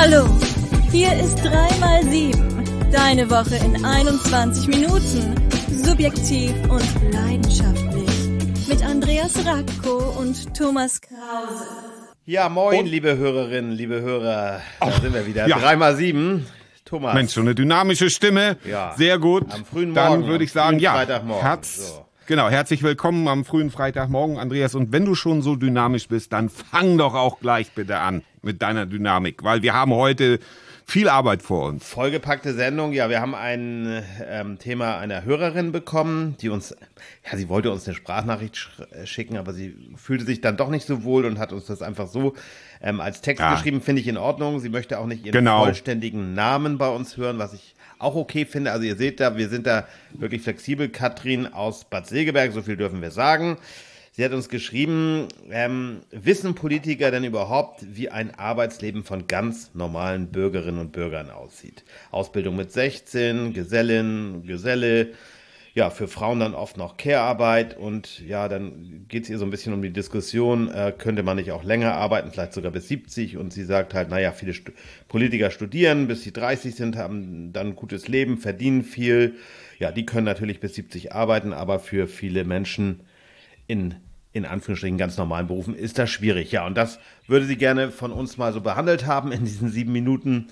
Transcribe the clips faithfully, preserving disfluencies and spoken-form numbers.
Hallo, hier ist drei mal sieben. Deine Woche in einundzwanzig Minuten. Subjektiv und leidenschaftlich. Mit Andreas Radko und Thomas Krause. Ja, moin, Und? liebe Hörerinnen, liebe Hörer. Da Ach, sind wir wieder. ja. drei mal sieben. Thomas. Mensch, so eine dynamische Stimme. Ja. Sehr gut. Am frühen Dann Morgen, würde am ich sagen, frühen ja. Freitagmorgen. Herz, So. Genau, herzlich willkommen am frühen Freitagmorgen, Andreas. Und wenn du schon so dynamisch bist, dann fang doch auch gleich bitte an mit deiner Dynamik, weil wir haben heute viel Arbeit vor uns. Vollgepackte Sendung. Ja, wir haben ein ähm, Thema einer Hörerin bekommen, die uns, ja, sie wollte uns eine Sprachnachricht sch- schicken, aber sie fühlte sich dann doch nicht so wohl und hat uns das einfach so ähm, als Text Ja. geschrieben. Finde ich in Ordnung. Sie möchte auch nicht ihren Genau. vollständigen Namen bei uns hören, was ich auch okay finde. Also ihr seht da, wir sind da wirklich flexibel. Katrin aus Bad Segeberg, so viel dürfen wir sagen. Sie hat uns geschrieben, ähm, wissen Politiker denn überhaupt, wie ein Arbeitsleben von ganz normalen Bürgerinnen und Bürgern aussieht? Ausbildung mit sechzehn, Gesellin, Geselle, ja, für Frauen dann oft noch Care-Arbeit und ja, dann geht es ihr so ein bisschen um die Diskussion, äh, könnte man nicht auch länger arbeiten, vielleicht sogar bis siebzig, und sie sagt halt, naja, viele Stu- Politiker studieren, bis sie dreißig sind, haben dann ein gutes Leben, verdienen viel, ja, die können natürlich bis siebzig arbeiten, aber für viele Menschen in, in Anführungsstrichen ganz normalen Berufen ist das schwierig, ja, und das würde sie gerne von uns mal so behandelt haben in diesen sieben Minuten.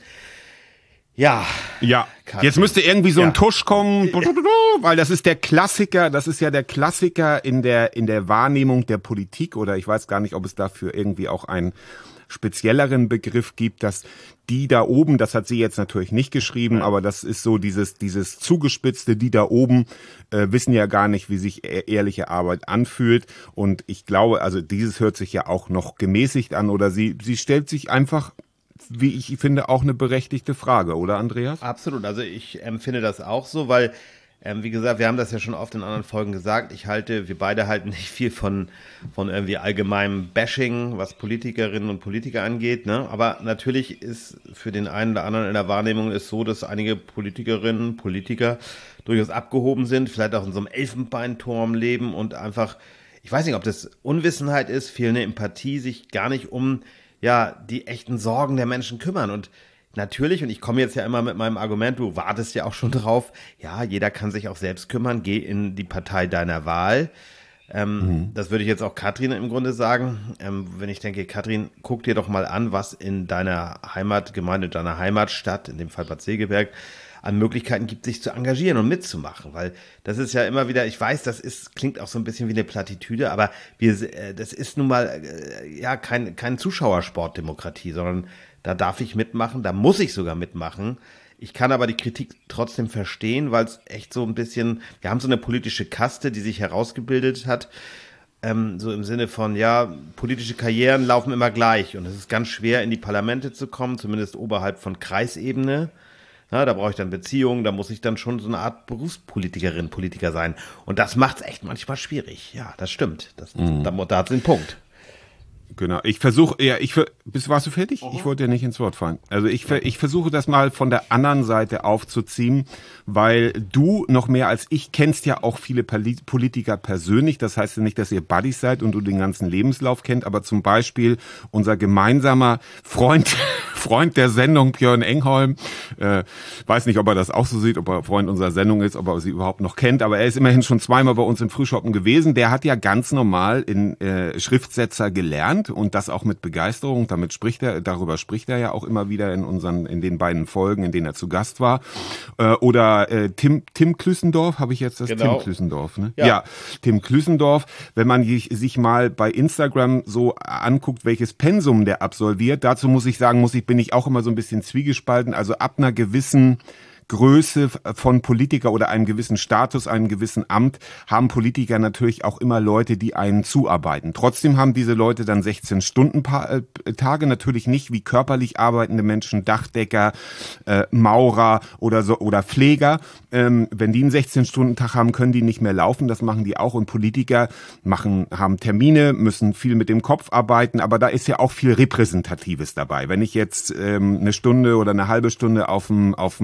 Ja. Ja, Katrin. jetzt müsste irgendwie so ein Ja. Tusch kommen, weil das ist der Klassiker, das ist ja der Klassiker in der, in der Wahrnehmung der Politik, oder ich weiß gar nicht, ob es dafür irgendwie auch einen spezielleren Begriff gibt, dass die da oben, das hat sie jetzt natürlich nicht geschrieben, aber das ist so dieses, dieses zugespitzte, die da oben äh, wissen ja gar nicht, wie sich e- ehrliche Arbeit anfühlt, und ich glaube, also dieses hört sich ja auch noch gemäßigt an, oder sie, sie stellt sich einfach, wie ich finde, auch eine berechtigte Frage, oder Andreas? Absolut, also ich empfinde das auch so, weil, ähm, wie gesagt, wir haben das ja schon oft in anderen Folgen gesagt, ich halte, wir beide halten nicht viel von, von irgendwie allgemeinem Bashing, was Politikerinnen und Politiker angeht, ne? Aber natürlich ist für den einen oder anderen in der Wahrnehmung ist so, dass einige Politikerinnen, Politiker durchaus abgehoben sind, vielleicht auch in so einem Elfenbeinturm leben und einfach, ich weiß nicht, ob das Unwissenheit ist, fehlende Empathie, sich gar nicht um ja, die echten Sorgen der Menschen kümmern. Und natürlich, und ich komme jetzt ja immer mit meinem Argument, du wartest ja auch schon drauf, ja, jeder kann sich auch selbst kümmern, geh in die Partei deiner Wahl. Ähm, mhm. Das würde ich jetzt auch Katrin im Grunde sagen. Ähm, wenn ich denke, Katrin, guck dir doch mal an, was in deiner Heimatgemeinde, deiner Heimatstadt, in dem Fall Bad Segeberg, an Möglichkeiten gibt, sich zu engagieren und mitzumachen, weil das ist ja immer wieder, ich weiß, das ist, klingt auch so ein bisschen wie eine Plattitüde, aber wir, äh, das ist nun mal, äh, ja, kein, kein Zuschauersportdemokratie, sondern da darf ich mitmachen, da muss ich sogar mitmachen. Ich kann aber die Kritik trotzdem verstehen, weil es echt so ein bisschen, wir haben so eine politische Kaste, die sich herausgebildet hat, ähm, so im Sinne von, ja, politische Karrieren laufen immer gleich und es ist ganz schwer, in die Parlamente zu kommen, zumindest oberhalb von Kreisebene. Na, da brauche ich dann Beziehungen, da muss ich dann schon so eine Art Berufspolitikerin, Politiker sein. Und das macht es echt manchmal schwierig. Ja, das stimmt. Das, mhm. Da, da hat sie einen Punkt. Genau, ich versuche, ja, ich, bist, warst du fertig? Oh. Ich wollte ja nicht ins Wort fallen. Also ich, ich versuche das mal von der anderen Seite aufzuziehen, weil du noch mehr als ich kennst ja auch viele Politiker persönlich. Das heißt ja nicht, dass ihr Buddies seid und du den ganzen Lebenslauf kennt, aber zum Beispiel unser gemeinsamer Freund, Freund der Sendung, Björn Engholm, äh, weiß nicht, ob er das auch so sieht, ob er Freund unserer Sendung ist, ob er sie überhaupt noch kennt, aber er ist immerhin schon zweimal bei uns im Frühschoppen gewesen. Der hat ja ganz normal in äh, Schriftsetzer gelernt und das auch mit Begeisterung. Damit spricht er, darüber spricht er ja auch immer wieder in unseren, in den beiden Folgen, in denen er zu Gast war. Äh, oder äh, Tim Tim Klüssendorf, habe ich jetzt das genau. Tim Klüssendorf, ne? Ja. ja, Tim Klüssendorf. Wenn man sich mal bei Instagram so anguckt, welches Pensum der absolviert, dazu muss ich sagen, muss ich bin ich auch immer so ein bisschen zwiegespalten. Also ab einer gewissen Größe von Politiker oder einem gewissen Status, einem gewissen Amt, haben Politiker natürlich auch immer Leute, die einen zuarbeiten. Trotzdem haben diese Leute dann sechzehn-Stunden-Tage, natürlich nicht wie körperlich arbeitende Menschen, Dachdecker, äh, Maurer oder so oder Pfleger. Ähm, wenn die einen sechzehn-Stunden-Tag haben, können die nicht mehr laufen. Das machen die auch. Und Politiker machen, haben Termine, müssen viel mit dem Kopf arbeiten. Aber da ist ja auch viel Repräsentatives dabei. Wenn ich jetzt ähm, eine Stunde oder eine halbe Stunde auf dem auf dem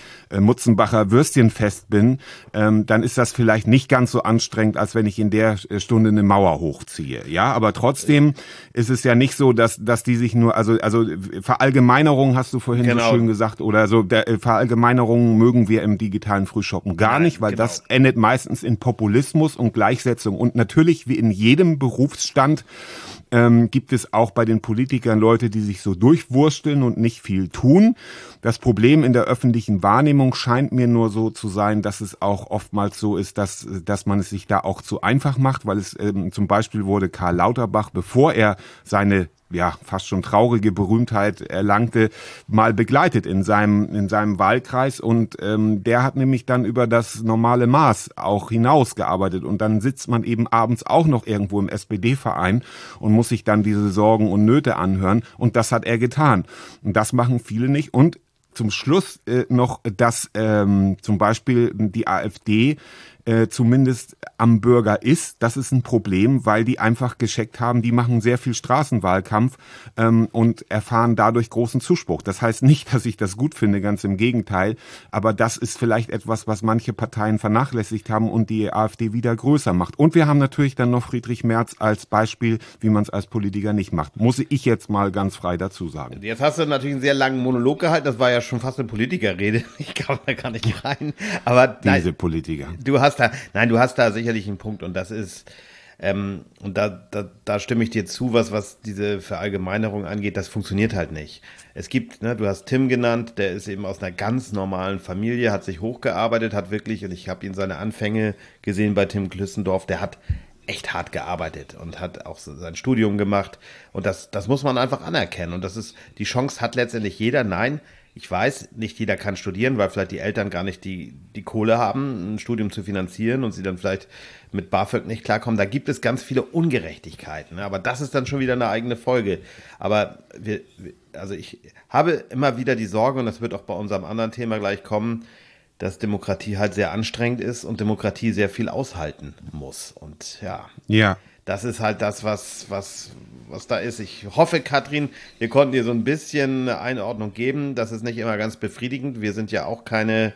äh, Mutzenbacher Würstchenfest bin, ähm, dann ist das vielleicht nicht ganz so anstrengend, als wenn ich in der Stunde eine Mauer hochziehe. Ja, aber trotzdem ist es ja nicht so, dass dass die sich nur, also also Verallgemeinerung hast du vorhin genau. so schön gesagt, oder so, der äh, Verallgemeinerungen mögen wir im digitalen Frühshoppen gar Nein, nicht, weil genau. das endet meistens in Populismus und Gleichsetzung. Und natürlich, wie in jedem Berufsstand, ähm, gibt es auch bei den Politikern Leute, die sich so durchwursteln und nicht viel tun. Das Problem in der öffentlichen Wahrnehmung scheint mir nur so zu sein, dass es auch oftmals so ist, dass dass man es sich da auch zu einfach macht, weil es ähm, zum Beispiel wurde Karl Lauterbach, bevor er seine ja fast schon traurige Berühmtheit erlangte, mal begleitet in seinem in seinem Wahlkreis, und ähm, der hat nämlich dann über das normale Maß auch hinausgearbeitet, und dann sitzt man eben abends auch noch irgendwo im S P D-Verein und muss sich dann diese Sorgen und Nöte anhören, und das hat er getan, und das machen viele nicht. Und zum Schluss äh, noch, dass ähm, zum Beispiel die AfD äh, zumindest am Bürger ist. Das ist ein Problem, weil die einfach gescheckt haben, die machen sehr viel Straßenwahlkampf ähm, und erfahren dadurch großen Zuspruch. Das heißt nicht, dass ich das gut finde, ganz im Gegenteil, aber das ist vielleicht etwas, was manche Parteien vernachlässigt haben und die AfD wieder größer macht. Und wir haben natürlich dann noch Friedrich Merz als Beispiel, wie man es als Politiker nicht macht. Muss ich jetzt mal ganz frei dazu sagen. Jetzt hast du natürlich einen sehr langen Monolog gehalten, das war ja schon fast eine Politikerrede. Ich kam da gar nicht rein. Aber Diese nein, Politiker. Du hast da, nein, du hast da sicherlich einen Punkt, und das ist, ähm, und da, da, da stimme ich dir zu, was, was diese Verallgemeinerung angeht, das funktioniert halt nicht. Es gibt, ne, du hast Tim genannt, der ist eben aus einer ganz normalen Familie, hat sich hochgearbeitet, hat wirklich, und ich habe ihn seine Anfänge gesehen bei Tim Klüssendorf, der hat echt hart gearbeitet und hat auch sein Studium gemacht, und das, das muss man einfach anerkennen, und das ist, die Chance hat letztendlich jeder. Nein, ich weiß, nicht jeder kann studieren, weil vielleicht die Eltern gar nicht die, die Kohle haben, ein Studium zu finanzieren, und sie dann vielleicht mit BAföG nicht klarkommen. Da gibt es ganz viele Ungerechtigkeiten, aber das ist dann schon wieder eine eigene Folge. Aber wir, also ich habe immer wieder die Sorge, und das wird auch bei unserem anderen Thema gleich kommen, dass Demokratie halt sehr anstrengend ist und Demokratie sehr viel aushalten muss. Und ja, ja. das ist halt das, was, was, was da ist. Ich hoffe, Katrin, wir konnten dir so ein bisschen eine Einordnung geben. Das ist nicht immer ganz befriedigend. Wir sind ja auch keine,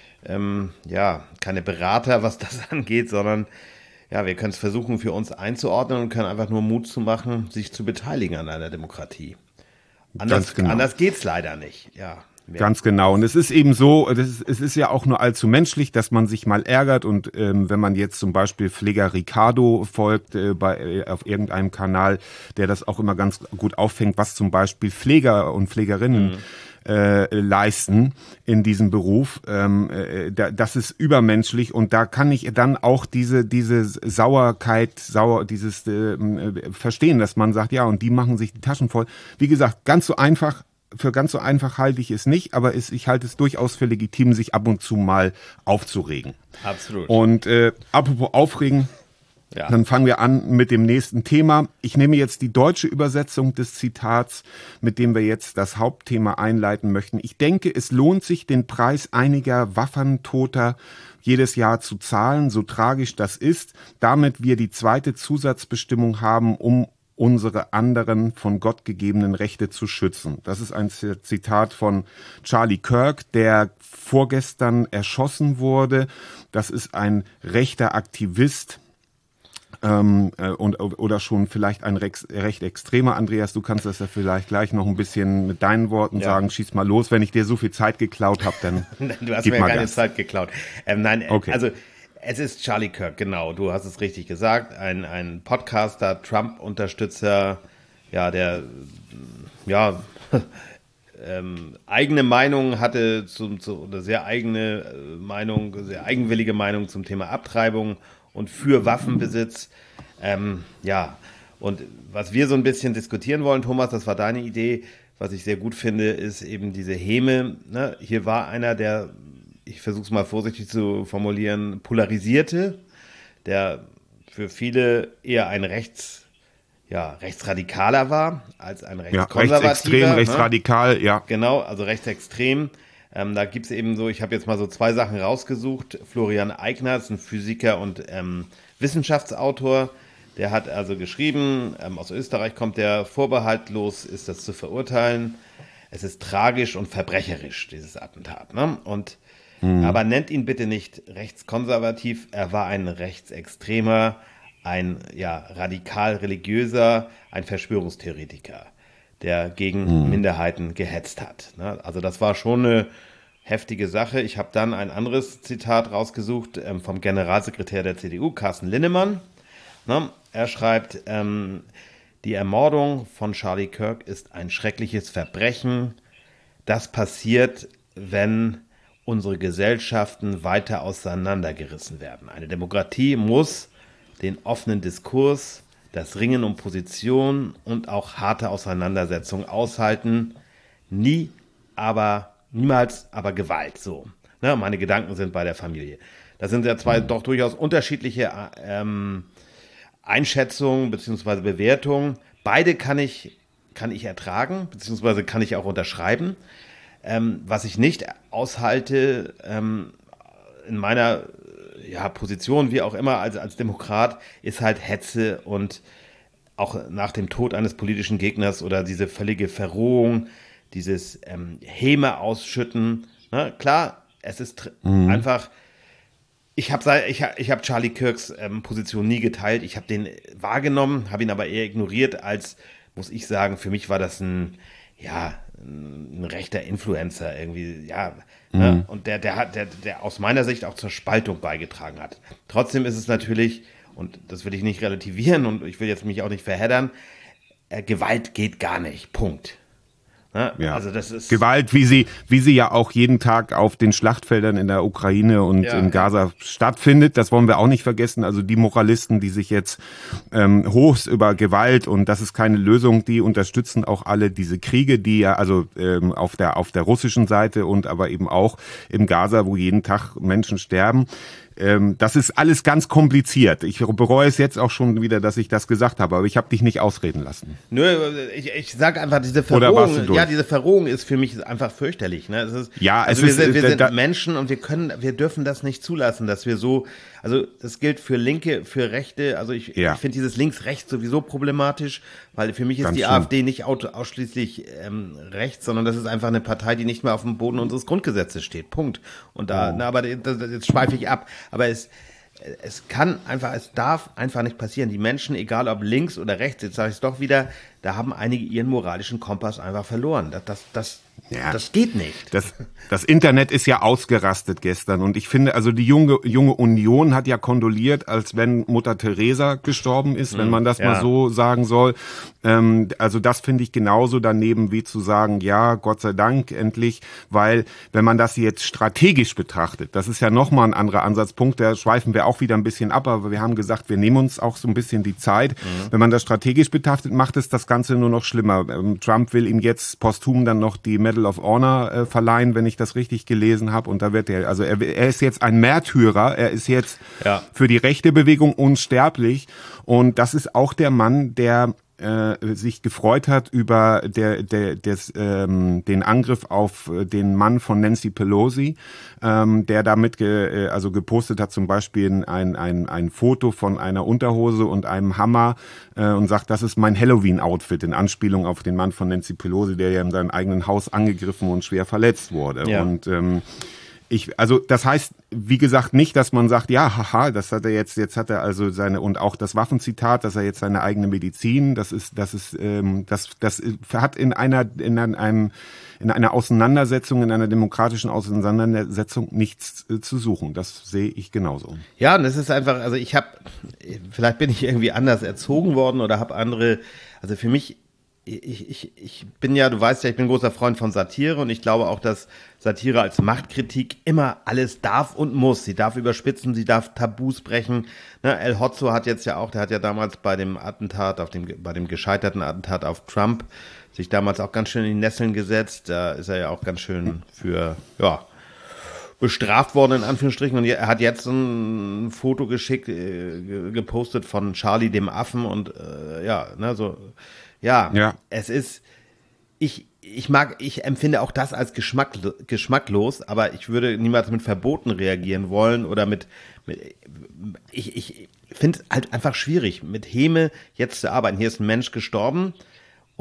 ähm, ja, keine Berater, was das angeht, sondern ja, wir können es versuchen, für uns einzuordnen, und können einfach nur Mut zu machen, sich zu beteiligen an einer Demokratie. Anders, genau. anders geht's leider nicht, ja. Ganz genau. Und es ist eben so, das ist, es ist ja auch nur allzu menschlich, dass man sich mal ärgert. Und ähm, wenn man jetzt zum Beispiel Pfleger Ricardo folgt äh, bei äh, auf irgendeinem Kanal, der das auch immer ganz gut auffängt, was zum Beispiel Pfleger und Pflegerinnen mhm. äh, leisten in diesem Beruf, ähm, äh, da, das ist übermenschlich. Und da kann ich dann auch diese diese Sauerkeit, sauer dieses äh, verstehen, dass man sagt, ja, und die machen sich die Taschen voll. Wie gesagt, ganz so einfach. Für ganz so einfach halte ich es nicht, aber es, ich halte es durchaus für legitim, sich ab und zu mal aufzuregen. Absolut. Und äh, apropos aufregen, ja. Dann fangen wir an mit dem nächsten Thema. Ich nehme jetzt die deutsche Übersetzung des Zitats, mit dem wir jetzt das Hauptthema einleiten möchten. Ich denke, es lohnt sich, den Preis einiger Waffentoter jedes Jahr zu zahlen, so tragisch das ist, damit wir die zweite Zusatzbestimmung haben, um unsere anderen von Gott gegebenen Rechte zu schützen. Das ist ein Zitat von Charlie Kirk, der vorgestern erschossen wurde. Das ist ein rechter Aktivist ähm, äh, und oder schon vielleicht ein recht, recht extremer. Andreas, du kannst das ja vielleicht gleich noch ein bisschen mit deinen Worten ja. sagen. Schieß mal los. Wenn ich dir so viel Zeit geklaut habe, dann du hast mir keine Gas. Zeit geklaut. Ähm, nein, okay. also es ist Charlie Kirk, genau, du hast es richtig gesagt, ein, ein Podcaster, Trump-Unterstützer, ja, der ja ähm, eigene Meinung hatte, zum, zu, oder sehr eigene Meinung, sehr eigenwillige Meinung zum Thema Abtreibung und für Waffenbesitz. Ähm, ja, und was wir so ein bisschen diskutieren wollen, Thomas, das war deine Idee, was ich sehr gut finde, ist eben diese Häme. Ne? Hier war einer, der, ich versuche es mal vorsichtig zu formulieren, polarisierte, der für viele eher ein Rechts, ja, Rechtsradikaler war, als ein Rechtskonservativer. Ja, rechtsextrem, ne? Rechtsradikal, ja. Genau, also rechtsextrem. Ähm, da gibt's eben so, ich habe jetzt mal so zwei Sachen rausgesucht. Florian Eigner ist ein Physiker und ähm, Wissenschaftsautor. Der hat also geschrieben, ähm, aus Österreich kommt der, vorbehaltlos ist das zu verurteilen. es ist tragisch und verbrecherisch, dieses Attentat. Ne? Und mhm. aber nennt ihn bitte nicht rechtskonservativ. Er war ein Rechtsextremer, ein ja, radikal religiöser, ein Verschwörungstheoretiker, der gegen mhm. Minderheiten gehetzt hat. Ne? Also das war schon eine heftige Sache. Ich habe dann ein anderes Zitat rausgesucht ähm, vom Generalsekretär der C D U, Carsten Linnemann. Ne? Er schreibt, ähm, die Ermordung von Charlie Kirk ist ein schreckliches Verbrechen. Das passiert, wenn unsere Gesellschaften weiter auseinandergerissen werden. Eine Demokratie muss den offenen Diskurs, das Ringen um Position und auch harte Auseinandersetzungen aushalten. Nie, aber niemals, aber Gewalt. So, ne? Meine Gedanken sind bei der Familie. Das sind ja zwei doch durchaus unterschiedliche ähm, Einschätzungen bzw. Bewertungen. Beide kann ich, kann ich ertragen, beziehungsweise kann ich auch unterschreiben. Ähm, was ich nicht aushalte, ähm, in meiner ja, Position, wie auch immer, als, als Demokrat, ist halt Hetze und auch nach dem Tod eines politischen Gegners oder diese völlige Verrohung, dieses ähm, Häme ausschütten. Ne? Klar, es ist mhm. einfach, ich habe ich, ich hab Charlie Kirks ähm, Position nie geteilt, ich habe den wahrgenommen, habe ihn aber eher ignoriert, als, muss ich sagen, für mich war das ein, ja, ein rechter Influencer irgendwie, ja, mhm. ne? Und der, der hat, der, der aus meiner Sicht auch zur Spaltung beigetragen hat. Trotzdem ist es natürlich, und das will ich nicht relativieren und ich will jetzt mich auch nicht verheddern, äh, Gewalt geht gar nicht, Punkt. Ne? Ja. Also das ist Gewalt, wie sie, wie sie ja auch jeden Tag auf den Schlachtfeldern in der Ukraine und ja, in Gaza ja. stattfindet. Das wollen wir auch nicht vergessen. Also die Moralisten, die sich jetzt ähm, hochs über Gewalt und das ist keine Lösung, die unterstützen auch alle diese Kriege, die ja also ähm, auf der auf der russischen Seite und aber eben auch im Gaza, wo jeden Tag Menschen sterben. Das ist alles ganz kompliziert. Ich bereue es jetzt auch schon wieder, dass ich das gesagt habe, aber ich habe dich nicht ausreden lassen. Nö, ich, ich sage einfach, diese Verrohung, ja, diese Verrohung ist für mich einfach fürchterlich. Ne? Es ist, ja, also es wir ist, sind, wir sind da, Menschen und wir können, wir dürfen das nicht zulassen, dass wir so, also das gilt für Linke, für Rechte. Also ich, ja. ich finde dieses Links-Rechts sowieso problematisch, weil für mich ist ganz die schön. AfD nicht ausschließlich ähm, rechts, sondern das ist einfach eine Partei, die nicht mehr auf dem Boden unseres Grundgesetzes steht. Punkt. Und da, oh. na, aber das, das, jetzt schweife ich ab. Aber es Es kann einfach, es darf einfach nicht passieren. Die Menschen, egal ob links oder rechts, jetzt sage ich es doch wieder, da haben einige ihren moralischen Kompass einfach verloren. Das, das, das, ja. das geht nicht. Das, das Internet ist ja ausgerastet gestern und ich finde, also die junge, junge Union hat ja kondoliert, als wenn Mutter Teresa gestorben ist, wenn man das ja. mal so sagen soll. Ähm, also das finde ich genauso daneben, wie zu sagen, ja, Gott sei Dank endlich, weil wenn man das jetzt strategisch betrachtet, das ist ja nochmal ein anderer Ansatzpunkt, da schweifen wir auch wieder ein bisschen ab, aber wir haben gesagt, wir nehmen uns auch so ein bisschen die Zeit. Mhm. Wenn man das strategisch betrachtet, macht es das Ganze nur noch schlimmer. Ähm, Trump will ihm jetzt posthum dann noch die Medal of Honor äh, verleihen, wenn ich das richtig gelesen habe. Und da wird er, also er, er ist jetzt ein Märtyrer, er ist jetzt ja. für die rechte Bewegung unsterblich. Und das ist auch der Mann, der äh, sich gefreut hat über der, der, des, ähm, den Angriff auf den Mann von Nancy Pelosi, ähm, der damit ge, äh, also gepostet hat, zum Beispiel ein, ein, ein Foto von einer Unterhose und einem Hammer äh, und sagt, das ist mein Halloween-Outfit, in Anspielung auf den Mann von Nancy Pelosi, der ja in seinem eigenen Haus angegriffen und schwer verletzt wurde. Ja. Und ähm, Ich, also das heißt, wie gesagt, nicht, dass man sagt, ja, haha, das hat er jetzt, jetzt hat er also seine, und auch das Waffenzitat, dass er jetzt seine eigene Medizin, das ist, das ist, ähm, das, das hat in einer, in einem, in einer Auseinandersetzung, in einer demokratischen Auseinandersetzung nichts äh, zu suchen. Das sehe ich genauso. Ja, und das ist einfach, also ich habe, vielleicht bin ich irgendwie anders erzogen worden oder habe andere, also für mich, Ich, ich, ich bin ja, du weißt ja, ich bin ein großer Freund von Satire und ich glaube auch, dass Satire als Machtkritik immer alles darf und muss. Sie darf überspitzen, sie darf Tabus brechen. Ne, El Hotzo hat jetzt ja auch, der hat ja damals bei dem Attentat, auf dem, bei dem gescheiterten Attentat auf Trump, sich damals auch ganz schön in die Nesseln gesetzt. Da ist er ja auch ganz schön für, ja, bestraft worden, in Anführungsstrichen. Und er hat jetzt ein Foto geschickt, äh, gepostet von Charlie dem Affen und äh, ja, ne, so. Ja, ja, es ist, ich, ich mag, ich empfinde auch das als Geschmack, geschmacklos, aber ich würde niemals mit Verboten reagieren wollen oder mit, mit ich, ich finde es halt einfach schwierig, mit Häme jetzt zu arbeiten. Hier ist ein Mensch gestorben und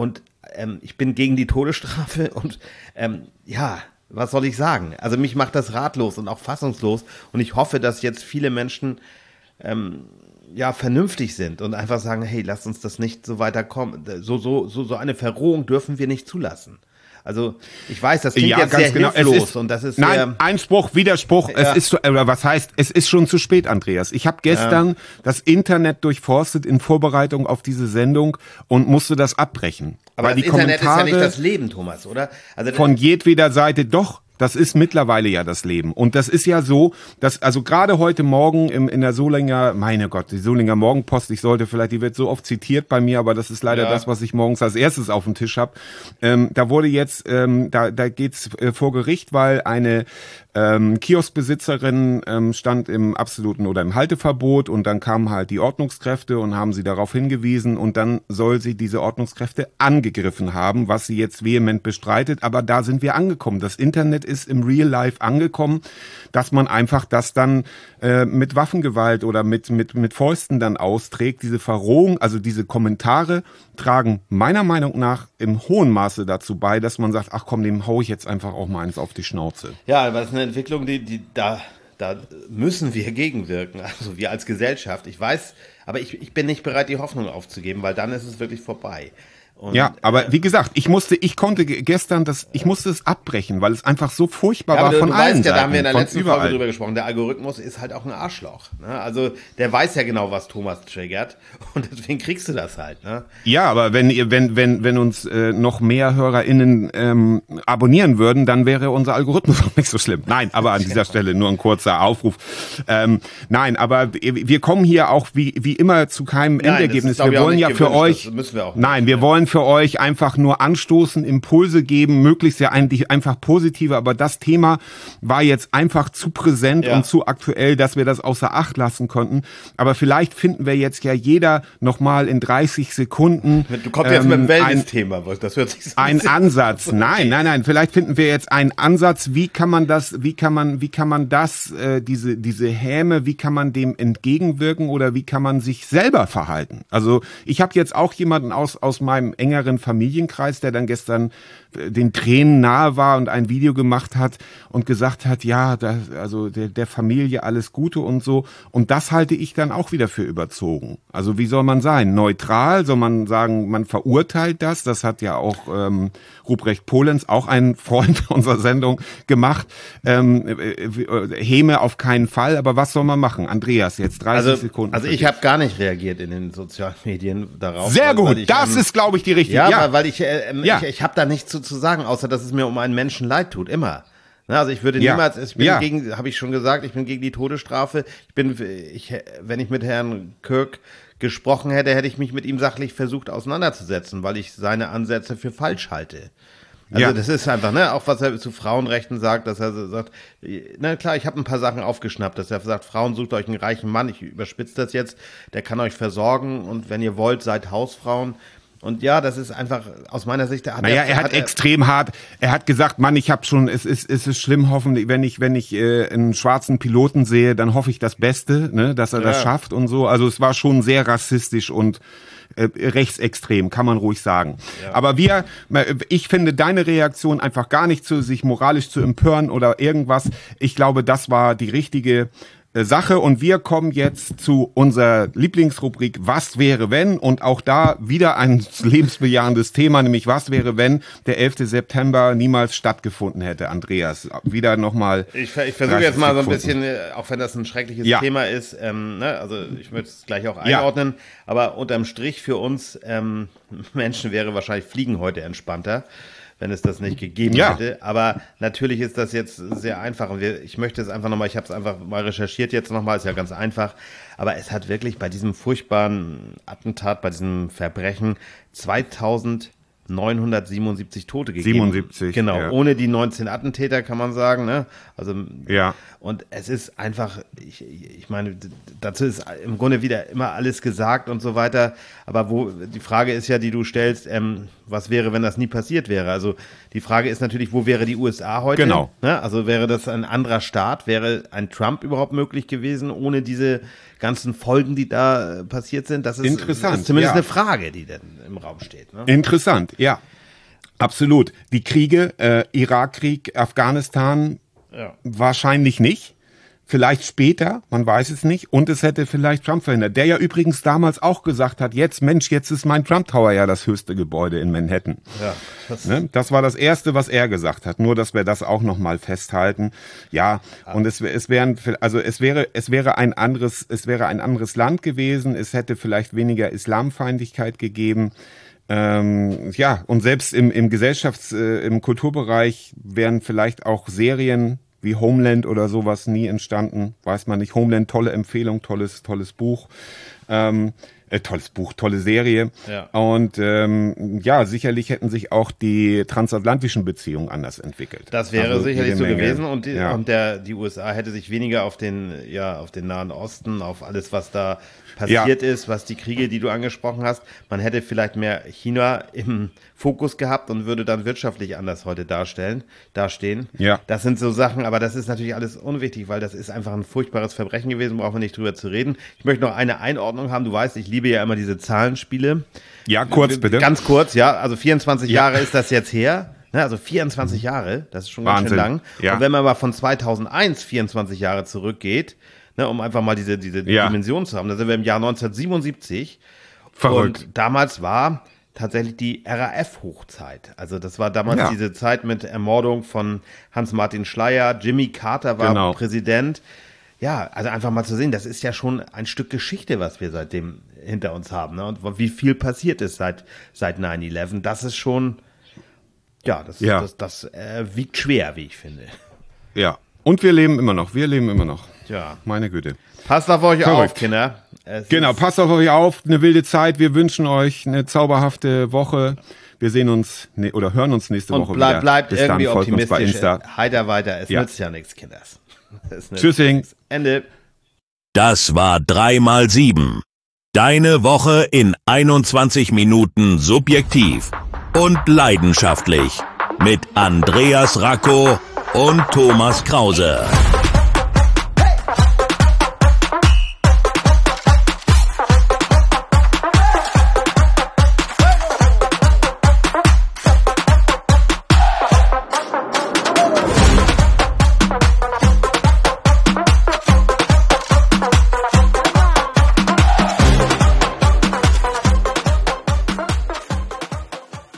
ähm, ich bin gegen die Todesstrafe und ähm, ja, was soll ich sagen? Also mich macht das ratlos und auch fassungslos und ich hoffe, dass jetzt viele Menschen ähm, ja vernünftig sind und einfach sagen, hey, lasst uns das nicht so weiterkommen. So, so, so, so eine Verrohung dürfen wir nicht zulassen. Also ich weiß, das klingt ja, jetzt ganz sehr genau. hilflos Es ist, und das ist nein, sehr, Einspruch, Widerspruch. Ja. Es ist zu- oder was heißt? Es ist schon zu spät, Andreas. Ich habe gestern ja. das Internet durchforstet in Vorbereitung auf diese Sendung und musste das abbrechen. Aber weil das die Internet Kommentare ist ja nicht das Leben, Thomas, oder? Also von jedweder Seite doch. Das ist mittlerweile ja das Leben. Und das ist ja so, dass, also gerade heute Morgen im, in der Solinger, meine Gott, die Solinger Morgenpost, ich sollte vielleicht, die wird so oft zitiert bei mir, aber das ist leider ja. das, was ich morgens als erstes auf dem Tisch habe. Ähm, da wurde jetzt, ähm, da, da geht's äh, vor Gericht, weil eine ähm, Kioskbesitzerin ähm, stand im absoluten oder im Halteverbot und dann kamen halt die Ordnungskräfte und haben sie darauf hingewiesen und dann soll sie diese Ordnungskräfte angegriffen haben, was sie jetzt vehement bestreitet. Aber da sind wir angekommen. Das Internet ist im Real Life angekommen, dass man einfach das dann äh, mit Waffengewalt oder mit mit mit Fäusten dann austrägt. Diese Verrohung, also diese Kommentare tragen meiner Meinung nach im hohen Maße dazu bei, dass man sagt, ach komm, dem hau ich jetzt einfach auch mal eins auf die Schnauze. Ja, aber das ist eine Entwicklung, die, die da, da müssen wir gegenwirken, also wir als Gesellschaft. Ich weiß, aber ich, ich bin nicht bereit, die Hoffnung aufzugeben, weil dann ist es wirklich vorbei. Und, ja, aber wie gesagt, ich musste, ich konnte gestern das, ich musste es abbrechen, weil es einfach so furchtbar ja, war du, von du allen weißt ja, Seiten, da haben wir in der letzten überall. Folge drüber gesprochen, der Algorithmus ist halt auch ein Arschloch. Ne? Also der weiß ja genau, was Thomas triggert und deswegen kriegst du das halt. Ne? Ja, aber wenn ihr, wenn, wenn, wenn uns äh, noch mehr HörerInnen ähm, abonnieren würden, dann wäre unser Algorithmus auch nicht so schlimm. Nein, aber an dieser Stelle nur ein kurzer Aufruf. Ähm, nein, aber wir kommen hier auch wie, wie immer zu keinem Nein, Endergebnis. das ist, wir wollen ja gewünscht, für euch, das müssen wir auch nicht. nein, wir wollen für euch einfach nur anstoßen, Impulse geben, möglichst ja eigentlich einfach positive, aber das Thema war jetzt einfach zu präsent ja. und zu aktuell, dass wir das außer Acht lassen konnten. Aber vielleicht finden wir jetzt ja jeder nochmal in dreißig Sekunden Du kommst jetzt ähm, mit dem Wellness-Thema, das hört sich so ein Ansatz. Nein, nein, nein. Vielleicht finden wir jetzt einen Ansatz. Wie kann man das? Wie kann man? Wie kann man das? Äh, diese diese Häme? Wie kann man dem entgegenwirken oder wie kann man sich selber verhalten? Also ich habe jetzt auch jemanden aus aus meinem engeren Familienkreis, der dann gestern den Tränen nahe war und ein Video gemacht hat und gesagt hat, ja, da, also der, der Familie alles Gute und so. Und das halte ich dann auch wieder für überzogen. Also wie soll man sein? Neutral? Soll man sagen, man verurteilt das? Das hat ja auch ähm, Ruprecht Polenz, auch ein Freund unserer Sendung, gemacht. Ähm, äh, Häme auf keinen Fall. Aber was soll man machen? Andreas, jetzt dreißig also, Sekunden. Also ich habe gar nicht reagiert in den sozialen Medien darauf. Sehr weil, gut, weil ich, das ähm, ist, glaube ich, die richtige. Ja, ja. weil, weil ich, äh, ähm, Ja. ich, ich habe da nichts zu, zu sagen, außer dass es mir um einen Menschen leid tut, immer. Ne, also ich würde Ja. niemals, ich bin Ja. gegen, habe ich schon gesagt, ich bin gegen die Todesstrafe. Ich bin, ich, wenn ich mit Herrn Kirk gesprochen hätte, hätte ich mich mit ihm sachlich versucht auseinanderzusetzen, weil ich seine Ansätze für falsch halte. Also Ja. das ist einfach, ne, auch was er zu Frauenrechten sagt, dass er so sagt, na klar, ich habe ein paar Sachen aufgeschnappt, dass er sagt, Frauen, sucht euch einen reichen Mann, ich überspitze das jetzt, der kann euch versorgen und wenn ihr wollt, seid Hausfrauen. Und ja, das ist einfach aus meiner Sicht, der hat Naja, er hat, hat extrem hart, er hat gesagt, Mann, ich habe schon, es ist, es ist schlimm, hoffentlich, wenn ich, wenn ich äh, einen schwarzen Piloten sehe, dann hoffe ich das Beste, ne, dass er Ja. das schafft und so. Also es war schon sehr rassistisch und äh, rechtsextrem, kann man ruhig sagen. Ja. Aber wir, ich finde deine Reaktion einfach gar nicht zu sich moralisch zu empören oder irgendwas. Ich glaube, das war die richtige Sache und wir kommen jetzt zu unserer Lieblingsrubrik Was wäre wenn und auch da wieder ein lebensbejahendes Thema, nämlich was wäre wenn der elfte September niemals stattgefunden hätte, Andreas. Wieder nochmal. Ich, ich versuche jetzt mal so ein bisschen, auch wenn das ein schreckliches ja. Thema ist, ähm, ne, also ich würde es gleich auch einordnen, ja. aber unterm Strich für uns ähm, Menschen wäre wahrscheinlich Fliegen heute entspannter, wenn es das nicht gegeben ja. hätte. Aber natürlich ist das jetzt sehr einfach. Und wir, ich möchte es einfach nochmal, ich habe es einfach mal recherchiert jetzt nochmal, ist ja ganz einfach. Aber es hat wirklich bei diesem furchtbaren Attentat, bei diesem Verbrechen zweitausendneunhundertsiebenundsiebzig Tote gegeben. siebenundsiebzig. Genau, ja. ohne die neunzehn Attentäter kann man sagen. Ne? Also, ja. Und es ist einfach, ich, ich meine, dazu ist im Grunde wieder immer alles gesagt und so weiter. Aber wo die Frage ist ja, die du stellst, ähm, was wäre, wenn das nie passiert wäre? Also die Frage ist natürlich, wo wäre die U S A heute? Genau. Ne? Also wäre das ein anderer Staat? Wäre ein Trump überhaupt möglich gewesen, ohne diese ganzen Folgen, die da passiert sind? Das ist, Interessant, das ist zumindest ja. eine Frage, die dann im Raum steht. Ne? Interessant, ja. Absolut. Die Kriege, äh, Irakkrieg, Afghanistan, ja. wahrscheinlich nicht. Vielleicht später, man weiß es nicht. Und es hätte vielleicht Trump verhindert. Der ja übrigens damals auch gesagt hat, jetzt, Mensch, jetzt ist mein Trump Tower ja das höchste Gebäude in Manhattan. Ja, das, ne? Das war das Erste, was er gesagt hat. Nur, dass wir das auch nochmal festhalten. Ja, ja. und es, es wären, also es wäre, es wäre ein anderes, es wäre ein anderes Land gewesen. Es hätte vielleicht weniger Islamfeindlichkeit gegeben. Ähm, ja, und selbst im, im Gesellschafts-, äh, im Kulturbereich wären vielleicht auch Serien wie Homeland oder sowas nie entstanden, weiß man nicht. Homeland, tolle Empfehlung, tolles, tolles Buch, ähm, äh, tolles Buch, tolle Serie. Ja. Und ähm, ja, sicherlich hätten sich auch die transatlantischen Beziehungen anders entwickelt. Das wäre also sicherlich so Menge. gewesen und, die, ja. und der, die U S A hätte sich weniger auf den, ja, auf den Nahen Osten, auf alles, was da passiert ja. ist, was die Kriege, die du angesprochen hast. Man hätte vielleicht mehr China im Fokus gehabt und würde dann wirtschaftlich anders heute darstellen, dastehen. Ja. Das sind so Sachen, aber das ist natürlich alles unwichtig, weil das ist einfach ein furchtbares Verbrechen gewesen, brauchen wir nicht drüber zu reden. Ich möchte noch eine Einordnung haben. Du weißt, ich liebe ja immer diese Zahlenspiele. Ja, kurz bitte. Ganz kurz, ja. Also vierundzwanzig ja. Jahre ist das jetzt her. Also vierundzwanzig Jahre, das ist schon Wahnsinn. Ganz schön lang. Ja. Und wenn man mal von zweitausendeins vierundzwanzig Jahre zurückgeht, ne, um einfach mal diese, diese ja. Dimension zu haben, da sind wir im Jahr neunzehnhundertsiebenundsiebzig. Verrückt. Und damals war tatsächlich die R A F-Hochzeit. Also das war damals ja. diese Zeit mit Ermordung von Hans-Martin Schleyer, Jimmy Carter war genau. Präsident. Ja, also einfach mal zu sehen, das ist ja schon ein Stück Geschichte, was wir seitdem hinter uns haben. Ne? Und wie viel passiert ist seit, seit neun elf. Das ist schon, ja, das, ja. das, das äh, wiegt schwer, wie ich finde. Ja, und wir leben immer noch, wir leben immer noch. Ja. Meine Güte. Passt auf euch Verrückt. auf, Kinder. Es genau, passt auf euch auf, eine wilde Zeit. Wir wünschen euch eine zauberhafte Woche. Wir sehen uns ne, oder hören uns nächste und Woche bleib, wieder. Bleibt Bis irgendwie dann, optimistisch. Heiter weiter, es ja. nützt ja nichts, Kinders. Tschüssing. Ende. Das war drei mal sieben. Deine Woche in einundzwanzig Minuten subjektiv und leidenschaftlich mit Andreas Racco und Thomas Krause.